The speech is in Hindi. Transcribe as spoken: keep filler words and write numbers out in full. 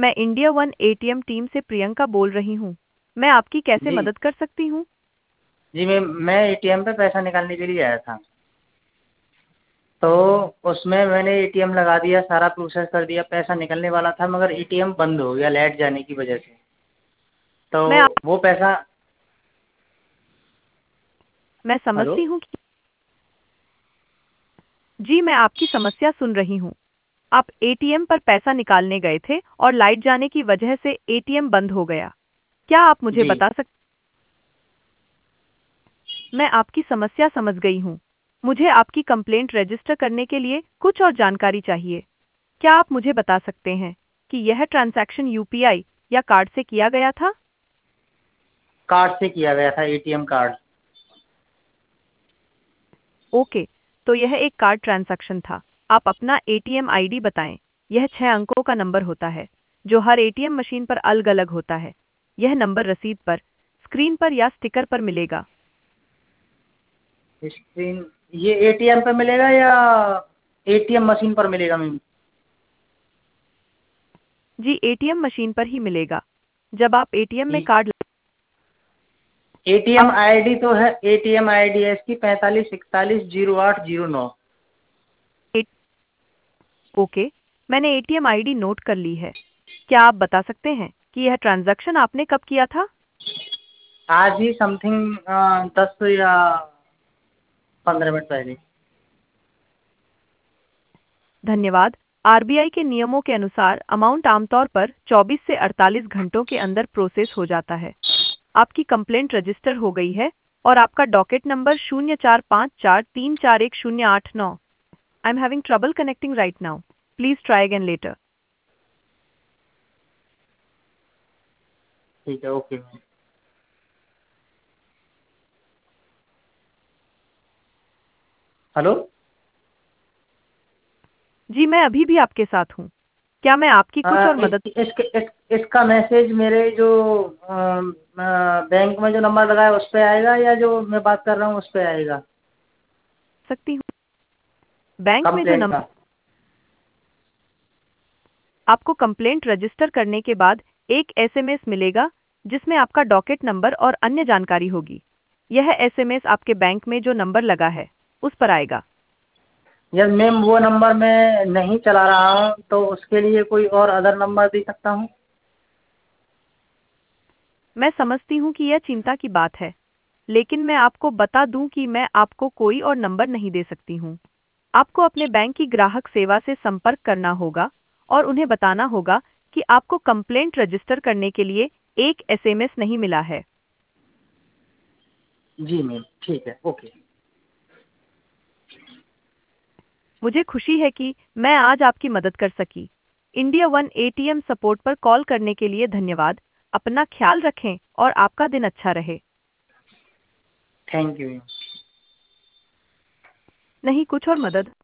मैं इंडिया वन एटीएम टीम से प्रियंका बोल रही हूँ। मैं आपकी कैसे जी मदद कर सकती हूँ? जी मैम, मैं एटीएम पे पैसा निकालने के लिए आया था। तो उसमें मैंने एटीएम लगा दिया, सारा प्रोसेस कर दिया, पैसा निकलने वाला था मगर एटीएम बंद हो गया लाइट जाने की वजह से। तो मैं आप, वो पैसा। मैं हेलो। समझती हूँ कि जी मैं आपकी समस्या सुन रही हूँ। आप एटीएम पर पैसा निकालने गए थे और लाइट जाने की वजह से एटीएम बंद हो गया। क्या आप मुझे जी बता सकते? मैं आपकी समस्या समझ गई हूँ। मुझे आपकी कंप्लेंट रजिस्टर करने के लिए कुछ और जानकारी चाहिए। क्या आप मुझे बता सकते हैं कि यह ट्रांजैक्शन यूपीआई या कार्ड से किया गया था? कार्ड से किया गया था, एटीएम कार्ड। ओके, तो यह एक कार्ड ट्रांजैक्शन था। आप अपना एटीएम आईडी बताएं। यह छह अंकों का नंबर होता है जो हर एटीएम मशीन पर अलग अलग होता है। यह नंबर रसीद पर, स्क्रीन पर या स्टिकर पर मिलेगा। स्क्रीन, ये एटीएम पे मिलेगा या एटीएम मशीन पर मिलेगा मैम? जी एटीएम मशीन पर ही मिलेगा। जब आप एटीएम में कार्ड एटीएम आप आईडी तो है, एटीएम आईडी है इसकी पैंतालीस इकतालीस जीरो आठ जीरो नौ। एट, ओके, मैंने एटीएम आईडी नोट कर ली है। क्या आप बता सकते हैं कि यह ट्रांजैक्शन आपने कब किया था? आज ही समथिंग दस या पंद्रह मिनट पहले। धन्यवाद। आरबीआई के नियमों के अनुसार अमाउंट आमतौर पर चौबीस से अड़तालीस घंटों के अंदर प्रोसेस हो जाता है। आपकी कंप्लेंट रजिस्टर हो गई है और आपका डॉकेट नंबर शून्य चार पाँच चार तीन चार एक शून्य आठ नौ। I am having trouble connecting right now. Please try again later. ठीक है, ओके मैम। हेलो। जी मैं अभी भी आपके साथ हूँ। क्या मैं आपकी कुछ आ, और इस, मदद? इसके इस, इसका मैसेज मेरे जो बैंक में जो नंबर लगा है उस पे आएगा या जो मैं बात कर रहा हूँ उस पे आएगा? सकती हूँ? बैंक में जो कंप्लेंट नंबर का। आपको कंप्लेंट रजिस्टर करने के बाद एक एसएमएस मिलेगा जिसमें आपका डॉकेट नंबर और अन्य जानकारी होगी। यह एसएमएस आपके बैंक में जो नंबर लगा है उस पर आएगा। यस मैम, वो नंबर मैं नहीं चला रहा हूँ तो उसके लिए कोई और अदर नंबर दे सकता हूँ? मैं समझती हूँ कि यह चिंता की बात है, लेकिन मैं आपको बता दूं कि मैं आपको कोई और नंबर नहीं दे सकती हूँ। आपको अपने बैंक की ग्राहक सेवा से संपर्क करना होगा और उन्हें बताना होगा कि आपको कंप्लेंट रजिस्टर करने के लिए एक एसएमएस नहीं मिला है। जी मैम, ठीक है, ओके। मुझे खुशी है कि मैं आज आपकी मदद कर सकी। इंडिया वन एटीएम सपोर्ट पर कॉल करने के लिए धन्यवाद। अपना ख्याल रखें और आपका दिन अच्छा रहे। Thank you ma'am. नहीं कुछ और मदद?